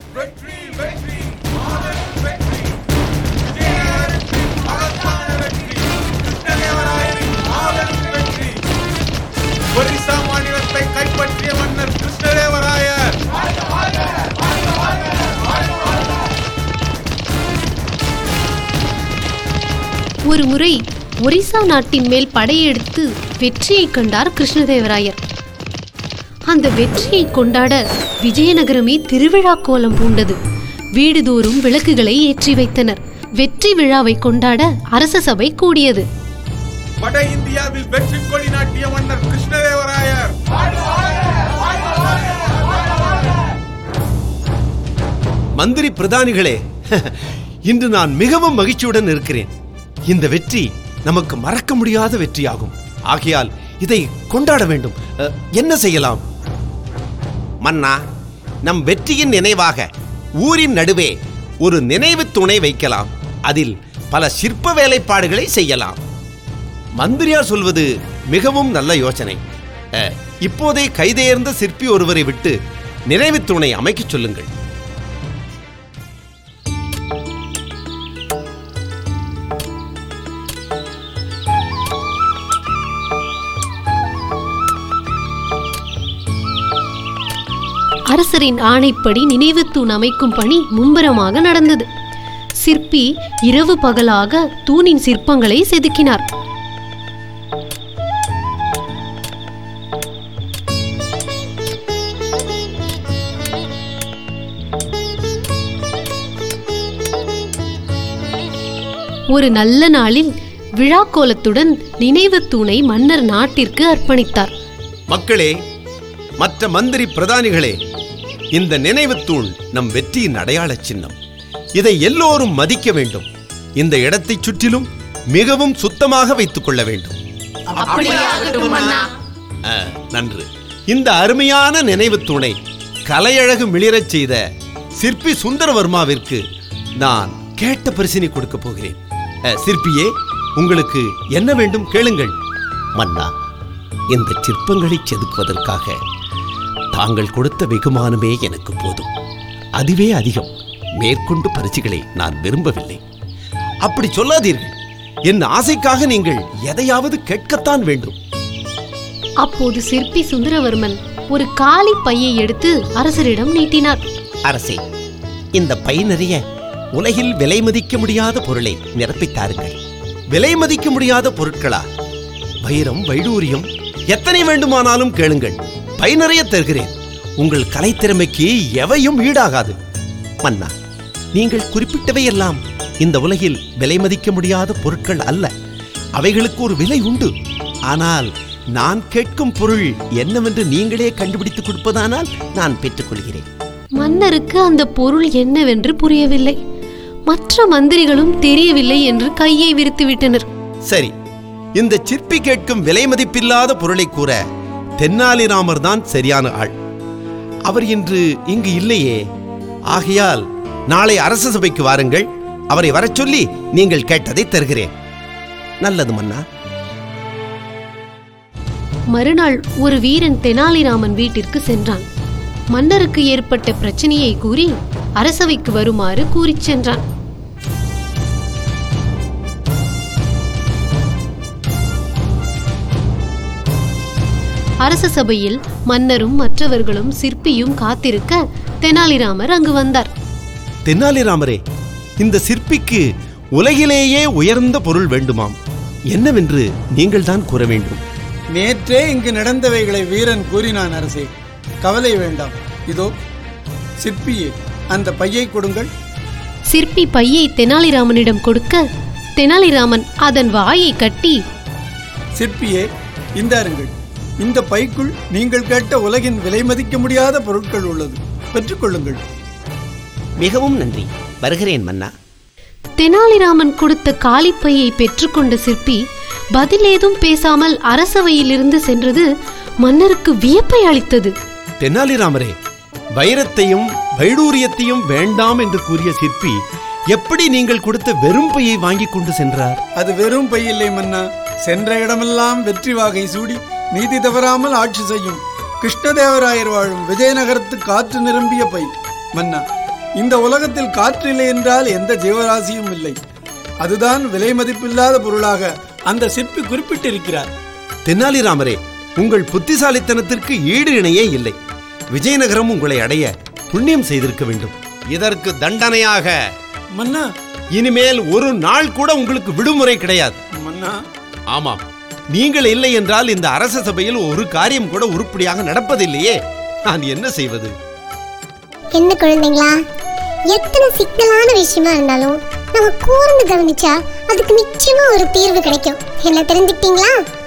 வெற்றி வெற்றி வெற்றி வெற்றி. ஒரிசா மாநிலத்தை கைப்பற்றிய மன்னர் கிருஷ்ணதேவராயர். ஒரு முறை ஒரிசா நாட்டின் மேல் படையெடுத்து வெற்றியை கண்டார் கிருஷ்ணதேவராயர். அந்த வெற்றியை கொண்டாட விஜயநகரமே திருவிழா கோலம் பூண்டது. வீடுதோறும் விளக்குகளை ஏற்றி வைத்தனர். வெற்றி விழாவை கொண்டாட அரச சபை கூடியது. வட இந்தியாவில் வெற்றி கொடி நாட்டிய மன்னர் கிருஷ்ணதேவராயர். மந்திரி பிரதானிகளே, இன்று நான் மிகவும் மகிழ்ச்சியுடன் இருக்கிறேன். இந்த வெற்றி நமக்கு மறக்க முடியாத வெற்றியாகும். ஆகையால் இதை கொண்டாட வேண்டும். என்ன செய்யலாம்? மன்னா, நம் வெற்றியின் நினைவாக ஊரின் நடுவே ஒரு நினைவு துணை வைக்கலாம். அதில் பல சிற்ப வேலைப்பாடுகளை செய்யலாம். மந்திரியார் சொல்வது மிகவும் நல்ல யோசனை. இப்போதே கைதேர்ந்த சிற்பி ஒருவரை விட்டு நினைவு துணை அமைக்கச் சொல்லுங்கள். அரசரின் ஆணைப்படி நினைவு தூண் அமைக்கும் பணி மும்முரமாக நடந்தது. சிற்பி இரவு பகலாக தூணின் சிற்பங்களை செதுக்கினார். ஒரு நல்ல நாளில் விழா கோலத்துடன் நினைவு தூணை மன்னர் நாட்டிற்கு அர்ப்பணித்தார். மக்களே, மற்ற மந்திரி பிரதானிகளே, இந்த நினைவு தூண் நம் வெற்றியின் அடையாள சின்னம். இதை எல்லோரும் மதிக்க வேண்டும். இந்த இடத்தை சுற்றிலும் மிகவும் சுத்தமாக வைத்துக் கொள்ள வேண்டும். நன்று. இந்த அருமையான நினைவு தூணை கலையழகு மிளிரச் செய்த சிற்பி சுந்தரவர்மாவிற்கு நான் கேட்ட பரிசினை கொடுக்க போகிறேன். சிற்பியே, உங்களுக்கு என்ன வேண்டும் கேளுங்கள். மன்னா, இந்த சிற்பங்களை செதுக்குவதற்காக தாங்கள் கொடுத்த வெகுமானமே எனக்கு போதும். அதுவே அதிகம். மேற்கொண்டு பரிசுகளை நான் விரும்பவில்லை. அப்படி சொல்லாதீர்கள். என் ஆசைக்காக நீங்கள் எதையாவது கேட்கத்தான் வேண்டும். அப்போது சிற்பி சுந்தரவர்மன் ஒரு காலி பையை எடுத்து அரசரிடம் நீட்டினார். அரசே, இந்த பை நிறைய உலகில் விலை மதிக்க முடியாத பொருளை நிரப்பித்தாருங்கள். விலை மதிக்க முடியாத பொருட்களா? வைரம், வைடூரியம், எத்தனை வேண்டுமானாலும் கேளுங்கள். பை நிறைய தருகிறேன். உங்கள் கலைத்திறமைக்கு எவையும் ஈடாகாது. மன்னா, நீங்கள் குறிப்பிட்டவை எல்லாம் இந்த உலகில் விலை மதிக்க முடியாத பொருட்கள் அல்ல. அவைகளுக்கு ஒரு விலை உண்டு. ஆனால் நான் கேட்கும் பொருள் என்னவென்று நீங்களே கண்டுபிடித்துக் கொடுப்பதானால் நான் பெற்றுக்கொள்கிறேன். மன்னருக்கு அந்த பொருள் என்னவென்று புரியவில்லை. மற்ற மந்திரிகளும் தெரியவில்லை என்று கையை விரித்து விட்டனர். சரி, இந்த சிற்பி கேட்கும் விலை மதிப்பில்லாத பொருளை கூற தென்னாலிராமர் தான் சரியான ஆள். அவர் இன்று இங்கு இல்லையே. ஆகையால் நாளை அரச சபைக்கு வாருங்கள். அவரை வரச் சொல்லி நீங்கள் கேட்டதை தருகிறேன். நல்லது மன்னா. மறுநாள் ஒரு வீரன் தெனாலிராமன் வீட்டிற்கு சென்றான். மன்னருக்கு ஏற்பட்ட பிரச்சனையை கூறி அரசவைக்கு வருமாறு கூறிச் சென்றான். அரச சபையில் மன்னரும் மற்றவர்களும் சிற்பியும் காத்திருக்க தெனாலிராமர் அங்கு வந்தார். தெனாலிராமரே, இந்த சிற்பிக்கு உலகிலேயே உயர்ந்த பொருள் வேண்டுமாம். என்னவென்று நீங்கள் தான் கூற வேண்டும். நேற்றே இங்கு நடந்தவைகளை வீரன் கூறினான் அரசே. கவலை வேண்டாம். இதோ சிற்பியே, அந்த பையை கொடுங்கள். சிற்பி பையை தெனாலிராமனிடம் கொடுக்க தெனாலிராமன் அதன் வாயை கட்டி, சிற்பியே, இந்தாருங்கள். இந்த பைக்குள் நீங்கள் கேட்ட உலகின் விலை மதிக்க முடியாத பொருட்கள் உள்ளது. பெற்றுக்கொள்ளுங்கள். மிகவும் நன்றி. வருகிறேன் மன்னா. தெனாலிராமன் கொடுத்த காலிப்பையை பெற்றுக்கொண்ட சிற்பி பதில் ஏதும் பேசாமல் அரசவையிலிருந்து சென்றது மன்னருக்கு வியப்பை அளித்தது. தெனாலிராமரே, வைரத்தையும் வைடூரியத்தையும் வேண்டாம் என்று கூறிய சிற்பி எப்படி நீங்கள் கொடுத்த வெறும் பையை வாங்கி கொண்டு சென்றார்? அது வெறும் பை இல்லை மன்னா. சென்ற இடமெல்லாம் வெற்றி வாகை சூடி நீதி தவறாமல் ஆட்சி செய்யும் கிருஷ்ணதேவராயர் வாழும் விஜயநகரத்து காற்று நிரம்பிய பை. மன்னா, இந்த உலகத்தில் காற்றில்லை என்றால் எந்த ஜீவராசியும் இல்லை. அதுதான் விலை மதிப்பில்லாத பொருளாக அந்த சிற்பி குறிப்பிட்டிருக்கிறார். தென்னாலிராமரே, உங்கள் புத்திசாலித்தனத்திற்கு ஈடு இணையே இல்லை. விஜயநகரம் உங்களை அடைய புண்ணியம் செய்திருக்க வேண்டும். இதற்கு தண்டனையாக மன்னா, இனிமேல் ஒரு நாள் கூட உங்களுக்கு விடுமுறை கிடையாது. மன்னா, ஆமாம், நீங்கள் இல்லை என்றால் இந்த அரச சபையில் ஒரு காரியம் கூட உருப்படியாக நடப்பதில்லையே. நான் என்ன செய்வது? என்ன குழந்தைங்களா, எத்தனை சிக்கலான விஷயமா இருந்தாலும் நம்ம கூர்ந்து கவனிச்சா அதுக்கு நிச்சயமா ஒரு தீர்வு கிடைக்கும். என்ன தெரிஞ்சுக்கிட்டீங்களா?